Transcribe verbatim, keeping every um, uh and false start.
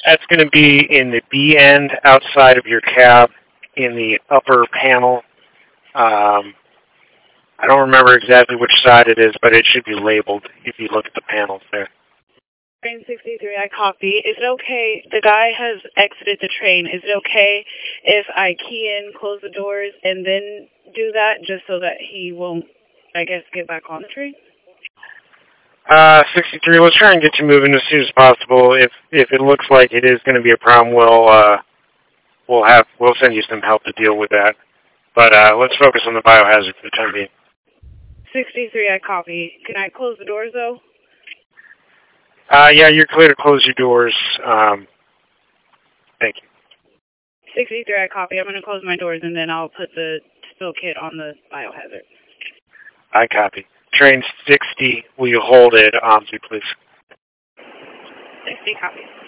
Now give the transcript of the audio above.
That's going to be in the B end outside of your cab in the upper panel. Um, I don't remember exactly which side it is, but it should be labeled if you look at the panels there. Train sixty-three, I copy. Is it okay, the guy has exited the train, is it okay if I key in, close the doors, and then do that just so that he won't, I guess, get back on the train? Uh, sixty-three, let's try and get you moving as soon as possible. If if it looks like it is going to be a problem, we'll, uh, we'll have, we'll send you some help to deal with that. But, uh, let's focus on the biohazard for the time being. sixty-three, I copy. Can I close the doors, though? Uh, yeah, you're clear to close your doors. Um, thank you. sixty-three, I copy. I'm going to close my doors, and then I'll put the spill kit on the biohazard. I copy. Train sixty, will you hold it, OMSI, please? sixty, copy.